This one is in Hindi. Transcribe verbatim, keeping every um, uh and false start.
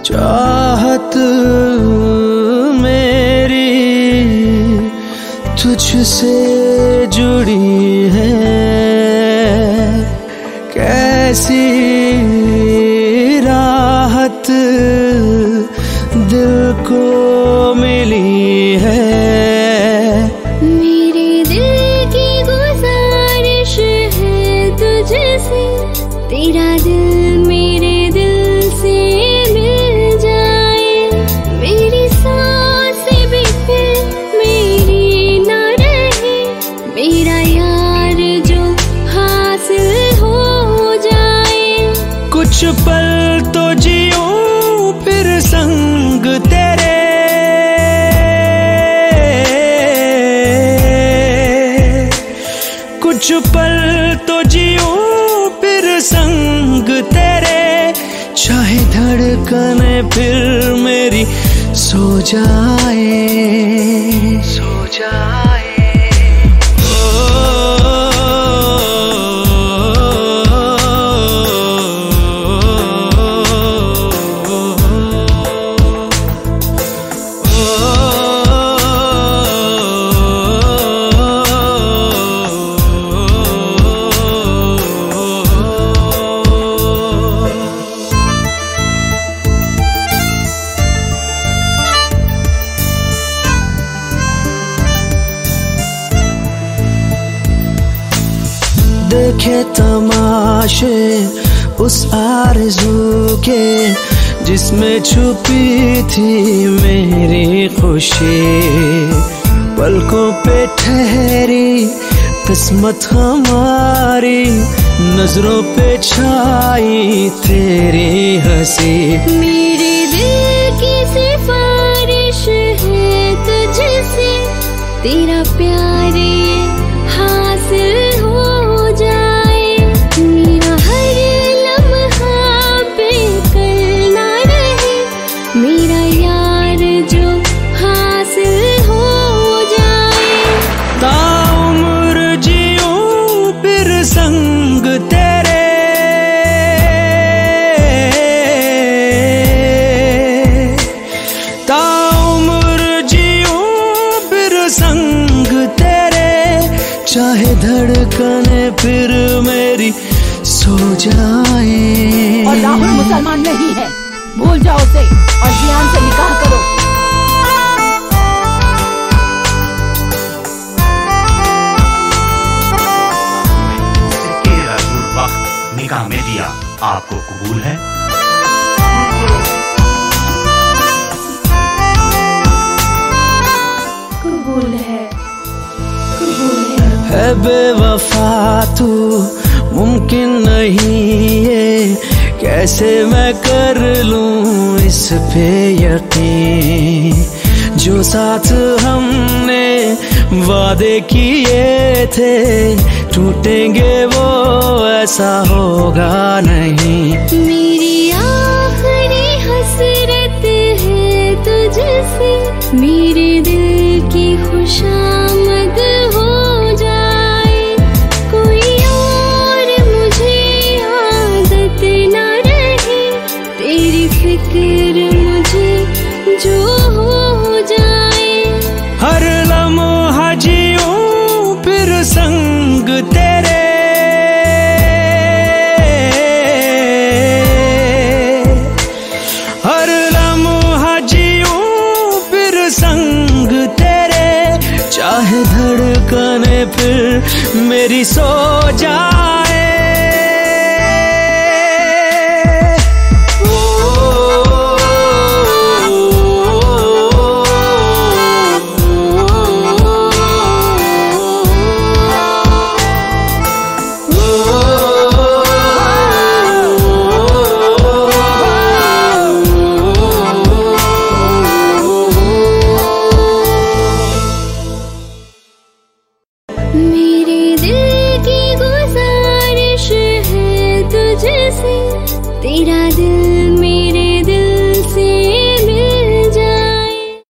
चाहत मेरी तुझसे जुड़ी है, कैसी राहत दिल को मिली है। मेरे दिल की गुजारिश है तुझसे, तेरा दिल मेरे दिल से मिल जाए। मेरी सांसें भी फिर मेरी ना रहे, मेरा यार जो हासिल हो जाए। कुछ पल तो जियूं फिर संग तेरे, कुछ पल तो जियूं फिर संग तेरे, चाहे धड़कने फिर मेरी सो जाए, सो जाए। देखे तमाशे उस आरज़ू के, जिसमें छुपी थी मेरी खुशी। पलकों पे ठहरी किस्मत हमारी, नजरों पे छाई तेरी हंसी। मेरे दिल की सिफारिश है तुझसे, तेरा प्यार ये हासिल हो जाए। मेरा हर लम्हा बेकल ना रहे, मेरा यार जो हासिल हो जाए। ताउम्र जियूं फिर संग तेरे, ताउम्र जियूं फिर संग तेरे, चाहे धड़कने फिर मेरी सो जाए। और राहुल मुसलमान नहीं है, भूल जाओ उसे और जियान से निकाह करो। वक्त निकाह में दिया, आपको कबूल है? कबूल है, कबूल है। है बेवफा तू मुमकिन नहीं ये, कैसे मैं कर लूं इस पे यकीन। जो साथ हमने वादे किए थे, टूटेंगे वो ऐसा होगा नहीं। मेरी आखिरी हसरत है तुझसे, मेरे दिल की खुशामद हो जाए। कोई और मुझे आदत ना रहे, तेरी फिक्र मुझे जो हो जाए। हर लम्हा जियूं फिर संग तेरे, हर लम्हा जियूं फिर संग तेरे, चाहे धड़कने फिर मेरी सो जाए। मेरे दिल की गुजारिश है तुझसे, तेरा दिल